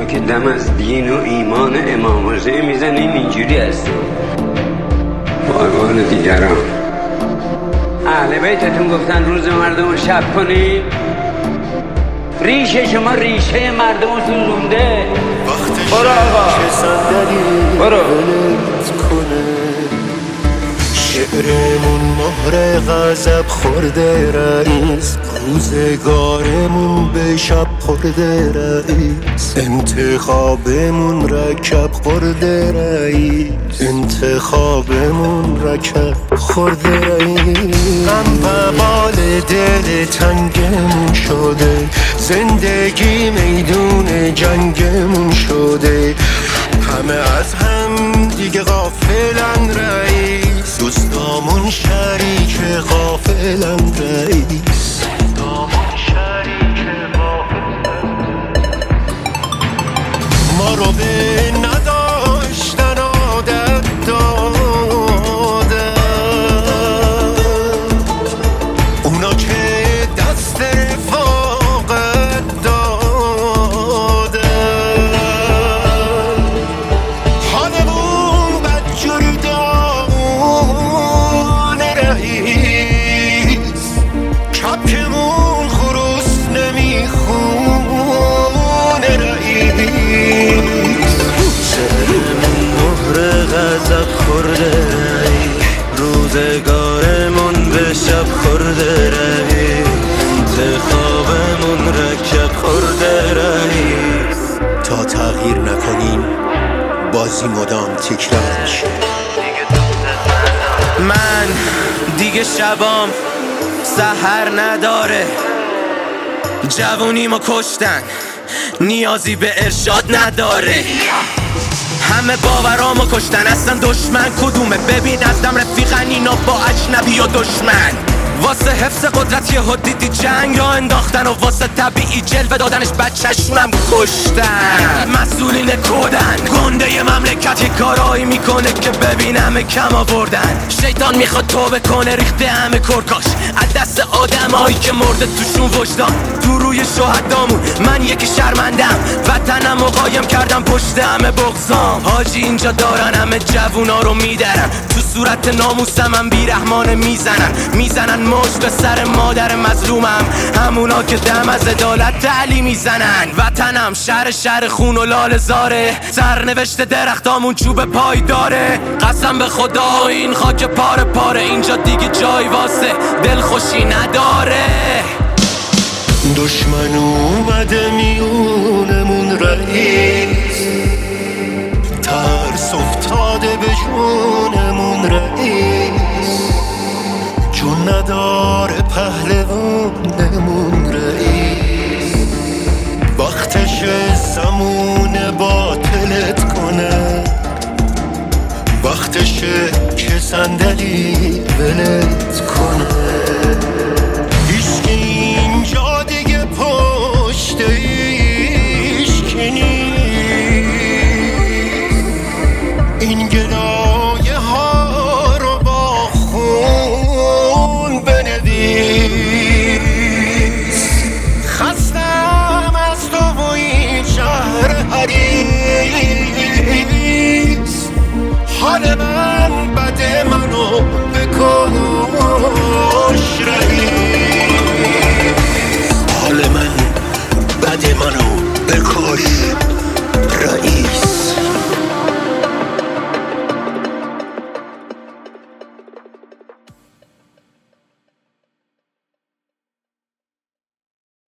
که دم از دین و ایمان امام حسین میزنین اینجوری هست. بارمان دیگران اهل بیتتون گفتن روز مردم شب کنیم. ریشه شما ریشه مردم سوزونده. برو آقا برو. شعرمون مهر غضب خورده رئیس، روزگارمون به شب خورده رئیس، انتخابمون رکب خورده رئیس، انتخابمون رکب خورده رئیس. غم و بال دل تنگمون شده، زندگی میدون جنگمون شده، همه از هم دیگه غافلن رئیس، دوستامون شریک غافلن رئیس، دوستامون شریک غافلن. ما رو به نداشتن عادت دادن، اونا که دست رفاقت دادن، حالمون بدجوری دانه رئیس، کپکمون خروس نمیخونه رئیس. شعرمون مهر غضب خورده رئیس، روزگارمون به شب خورده رئیس، انتخابمون رکب خورده رئیس. تا تغییر نکنیم بازی مدام تکرار میشه. من دیگه شبام سحر نداره، جوونیمو کشتن نیازی به ارشاد نداره، همه باورامو کشتن اصلا دشمن کدومه؟ ببین ازدم رفیقن اینا با اجنبی و دشمن، واسه حفظ قدرت یه دیدی جنگ را انداختن و واسه طبیعی جلوه دادنش بچه‌شونم کشتن. مسئولین کودن گنده ی مملکت یه کارایی میکنه که ببین همه کم آوردن، شیطان میخواد توبه کنه ریخته همه کرکاش از دست آدمایی که مرده توشون وجدان. تو روی شهدامون من یکی شرمندم، وطنم و قایم کردم پشت همه بغضام. حاجی اینجا دارن همه جوونا رو میدرن، تو صورت ناموسم هم بیرحمانه میزنن موج به سر مادر مظلومم، همونا که دم از عدالت تعلی میزنن. وطنم شهر خون و لال زاره، سرنوشت درختامون چوب پای داره. قسم به خدا این خاک پاره پاره اینجا دیگه جای واسه دلخوشی نداره. دشمن اومده میونمون رئیس، ترس افتاده به جونمون رئیس، چون نداره پهلوانمون رئیس. وقتش زمون باطلت کنه، وقتشه که صندلی ولت کنه. هیچکی اینجا دیگه پشت هیچکی نیست، این گلایه ها رو با خون بنویس. خستم از تو و این شهر حریص، حال من بده منو بکش رئیس، حال من بده منو بکش رئیس.